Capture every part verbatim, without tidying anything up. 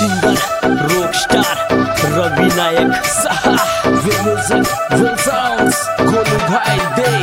Singer rock star Ravi Nayak Saha will music will sounds Golu भाई दे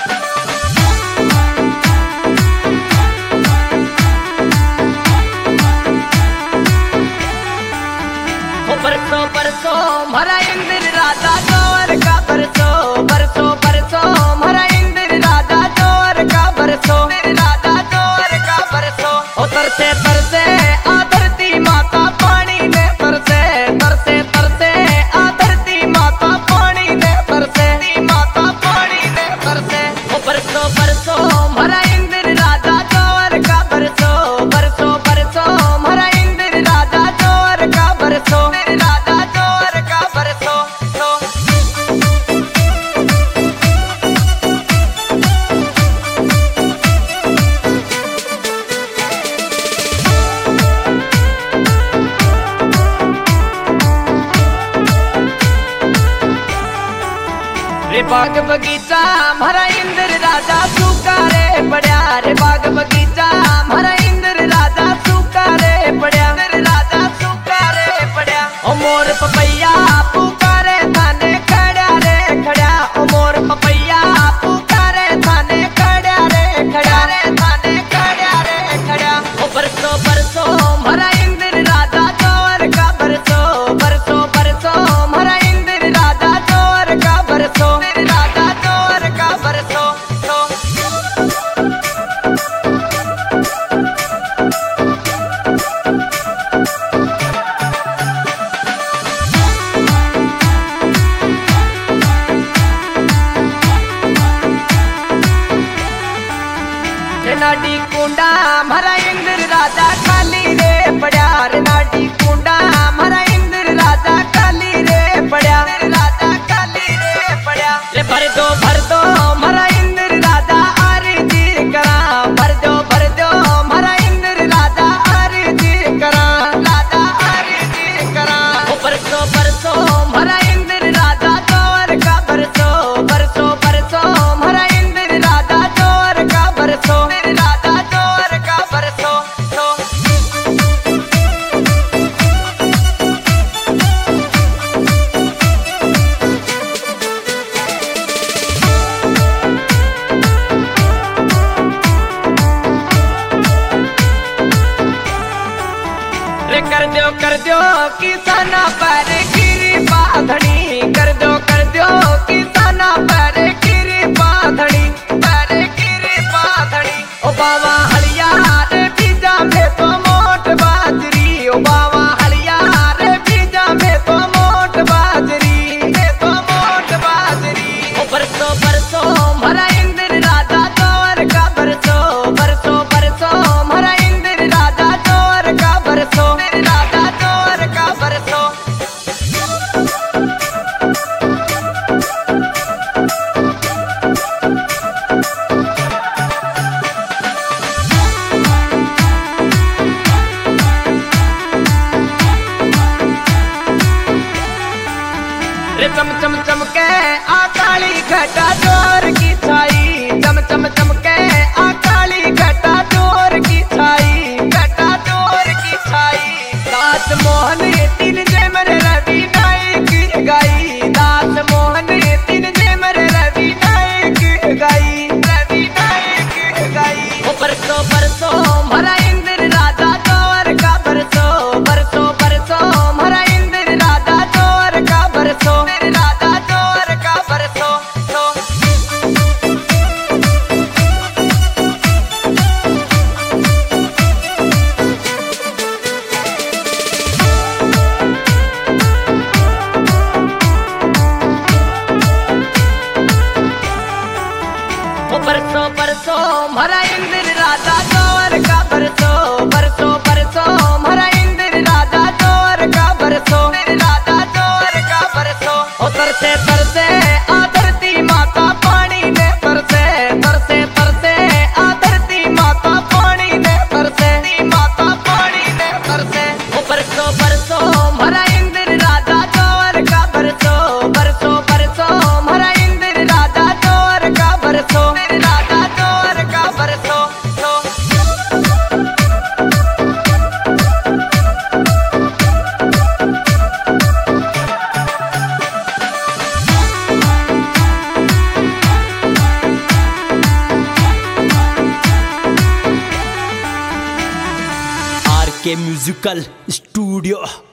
बरसों बरसों भरा इंद्र राजा जोर का बरसों बरसों बरसों भरा इंद्र राजा जोर का बरसों राजा जोर का बरसों ओ तरसे तरसे आ धरती माता पानी ने तरसे तरसे तरसे आ धरती माता पानी ने तरसे माता पानी ने तरसे ओ बरसों बरसों भरा इंद्र राजा जोर का बरसों बरसों बरसों भरा इंद्र राजा जोर का बरसों राजा जोर का बरसों रे बाग बगीचा भरा इंद्र राजा सूखा रे पड़ा रे बाग बगीचा भरा इंद्र राजा सूखा रे पड़ा राजा सूखा रे पड़ा ओ मोर पपैया पुकारे थाने खड़ा रे खड़ा ओ मोर पपैया पुकारे थाने खड़ा रे खड़ा रे थाने खड़ा रे खड़ा ओ बरसों बरसों भरा इंद्र राजा जोर का बरसों बरसों बरसों भरा इंद्र राजा जोर का बरसों राजा जोर का बरसों नाडी कुंडा भरा इंद्र राजा खाली रे पड़ा रे नाडी कुंडा भरा इंद्र राजा खाली रे पड़ा राजा खाली रे पड़ा रे भर दो भर दो भरा इंद्र राजा आरती करा भर दो भर दो भरा इंद्र राजा आरती करा राजा आरती करा ओ बरसों बरसों भरा इंद्र राजा जोर का बरसों बरसों बरसों भरा इंद्र राजा जोर का बरसों राजा जोर का बरसों रे कर दो कर दो किसाना पर गिरी बाधड़ी कर दो कर दो किसाना पर गिरी बाधड़ी पर गिरी बाधड़ी ओ बाबा हलिया रे बीजा में तो मोट बाजरी ओ बाबा हलिया रे बीजा में तो मोट बाजरी में तो मोट बाजरी ओ बरसों बरसों भरा इंद्र राजा जोर का बरसों बरसों बरसों भरा इंद्र राजा जोर का बरसों राजा जोर का बरसों रे चम चम चमके आ काली घटा जोर की छाई चम चम चमके आ काली घटा जोर की छाई घटा जोर की छाई दास मोहन तीन जय मरे रवि नायक गाई दास मोहन तीन जय मरे रवि नायक गाई रवि नायक गाई ओ बरसों बरसों भरा इंद्र राजा जोर का बरसों बरसों बरसों भरा इंद्र राजा जोर का बरसों राजा जोर का बरसों के म्यूजिकल स्टूडियो।